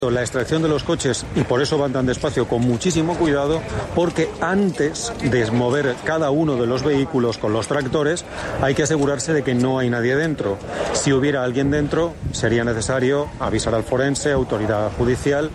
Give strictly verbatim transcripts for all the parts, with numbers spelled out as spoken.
La extracción de los coches, y por eso van tan despacio, con muchísimo cuidado, porque antes de mover cada uno de los vehículos con los tractores hay que asegurarse de que no hay nadie dentro. Si hubiera alguien dentro, sería necesario avisar al forense, autoridad judicial,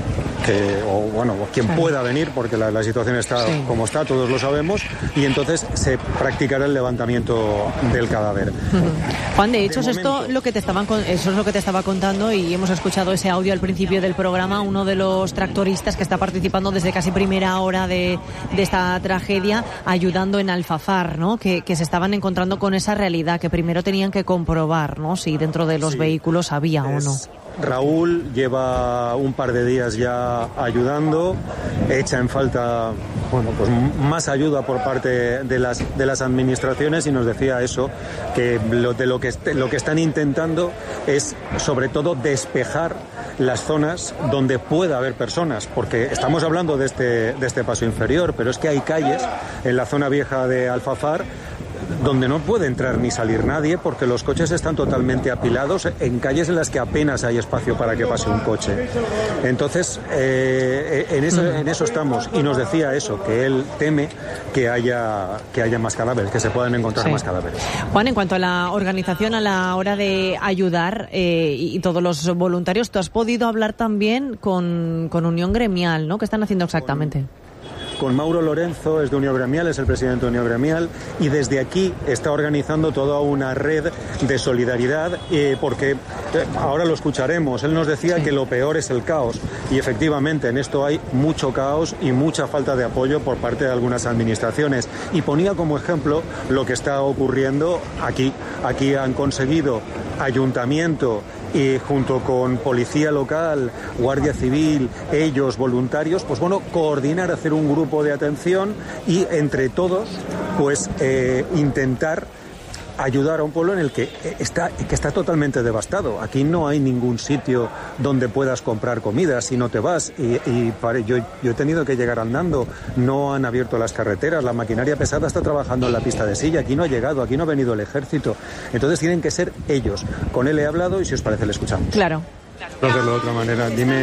que, o bueno, quien claro. pueda venir, porque la, la situación está sí. como está, todos lo sabemos, y entonces se practicará el levantamiento del cadáver. Uh-huh. Juan, de hecho, de es momento... esto lo que te estaban, eso es lo que te estaba contando, y hemos escuchado ese audio al principio del programa, uno de los tractoristas que está participando desde casi primera hora de, de esta tragedia, ayudando en Alfafar, ¿no? Que, que se estaban encontrando con esa realidad, que primero tenían que comprobar, ¿no? Si dentro de los sí. vehículos había es... o no. Raúl lleva un par de días ya ayudando, echa en falta bueno, pues más ayuda por parte de las de las administraciones, y nos decía eso, que lo de lo que est- lo que están intentando es sobre todo despejar las zonas donde pueda haber personas, porque estamos hablando de este de este paso inferior, pero es que hay calles en la zona vieja de Alfafar donde no puede entrar ni salir nadie, porque los coches están totalmente apilados en calles en las que apenas hay espacio para que pase un coche. Entonces, eh, en, eso, en eso estamos. Y nos decía eso, que él teme que haya, que haya más cadáveres, que se puedan encontrar sí. más cadáveres. Juan, en cuanto a la organización a la hora de ayudar eh, y todos los voluntarios, tú has podido hablar también con, con Unión Gremial, ¿no? ¿Qué están haciendo exactamente? Con... Con Mauro Lorenzo, es de Unión Gremial, es el presidente de Unión Gremial, y desde aquí está organizando toda una red de solidaridad, eh, porque eh, ahora lo escucharemos. Él nos decía sí. que lo peor es el caos, y efectivamente en esto hay mucho caos y mucha falta de apoyo por parte de algunas administraciones. Y ponía como ejemplo lo que está ocurriendo aquí. Aquí han conseguido ayuntamiento, y junto con policía local, guardia civil, ellos, voluntarios, pues bueno, coordinar, hacer un grupo de atención y entre todos, pues eh, intentar ayudar a un pueblo en el que está, que está totalmente devastado. Aquí no hay ningún sitio donde puedas comprar comida si no te vas. Y, y para, yo, yo he tenido que llegar andando. No han abierto las carreteras. La maquinaria pesada está trabajando en la pista de silla. Aquí no ha llegado, aquí no ha venido el ejército. Entonces tienen que ser ellos. Con él he hablado y si os parece le escuchamos. Claro. No hacerlo de otra manera. Dime...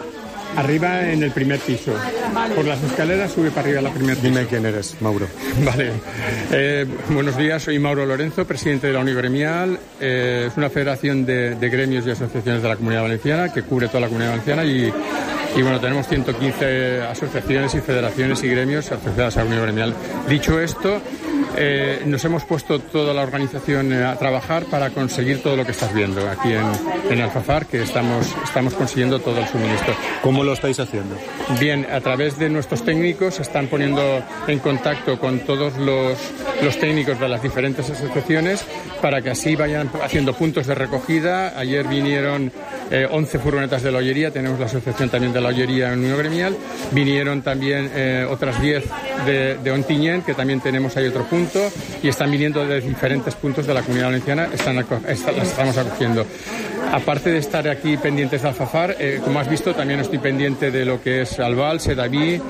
Arriba en el primer piso. Por las escaleras sube para arriba a la primer piso. Dime quién eres, Mauro. Vale. Eh, buenos días, soy Mauro Lorenzo, presidente de la Unión Gremial. Eh, es una federación de, de gremios y asociaciones de la Comunidad Valenciana que cubre toda la Comunidad Valenciana y, y bueno, tenemos ciento quince asociaciones y federaciones y gremios asociadas a la Unión Gremial. Dicho esto, eh, nos hemos puesto toda la organización a trabajar para conseguir todo lo que estás viendo aquí en, en Alfafar, que estamos, estamos consiguiendo todo el suministro. ¿Cómo lo estáis haciendo? Bien, a través de nuestros técnicos se están poniendo en contacto con todos los, los técnicos de las diferentes asociaciones para que así vayan haciendo puntos de recogida. Ayer vinieron eh, once furgonetas de la Ollería, tenemos la asociación también de la Ollería en Unión Gremial, vinieron también eh, otras diez de, de Ontinyent, que también tenemos ahí otro punto, y están viniendo de diferentes puntos de la Comunidad Valenciana, están, está, las estamos acogiendo. Aparte de estar aquí pendientes de Alfafar, eh, como has visto, también estoy pendiente de lo que es Albal, Sedaví,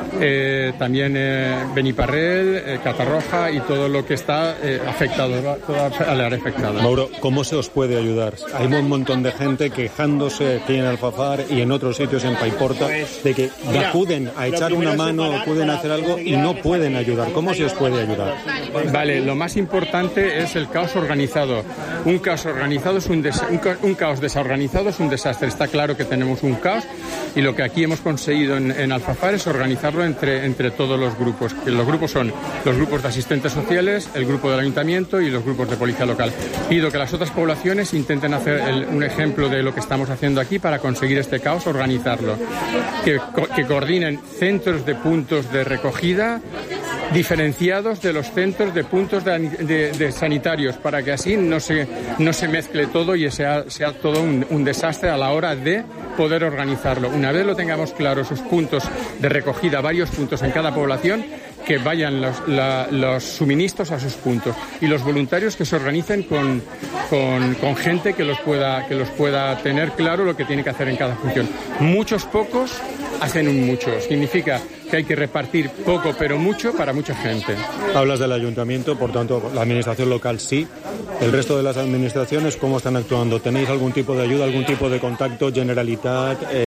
eh, también eh, Beniparrell, eh, Catarroja y todo lo que está eh, afectado, toda la área afectada. Mauro, ¿cómo se os puede ayudar? Hay un montón de gente quejándose aquí en Alfafar y en otros sitios en Paiporta de que acuden a echar una mano, acuden a hacer algo y no pueden ayudar. ¿Cómo se os puede ayudar? Vale, lo más importante es el caos organizado. Un caos organizado es un, des- un, ca- un caos desorganizado es un desastre. Está claro que tenemos un caos y lo que aquí hemos conseguido en, en Alfafar es organizarlo entre, entre todos los grupos. Los grupos son los grupos de asistentes sociales, el grupo del ayuntamiento y los grupos de policía local. Pido que las otras poblaciones intenten hacer el, un ejemplo de lo que estamos haciendo aquí para conseguir este caos, organizarlo. Que, que coordinen centros de puntos de recogida diferenciados de los centros de puntos de, de, de sanitarios, para que así no se, no se mezcle todo y sea, sea todo un, un desastre a la hora de poder organizarlo. Una vez lo tengamos claro, sus puntos de recogida, varios puntos en cada población, que vayan los, la, los suministros a sus puntos y los voluntarios que se organicen con, con, con gente que los pueda que los pueda tener claro lo que tiene que hacer en cada función. Muchos pocos hacen un mucho. Significa que hay que repartir poco pero mucho para mucha gente. Hablas del ayuntamiento, por tanto la administración local sí, El resto de las administraciones, ¿cómo están actuando? ¿Tenéis algún tipo de ayuda, algún tipo de contacto? Generalitat,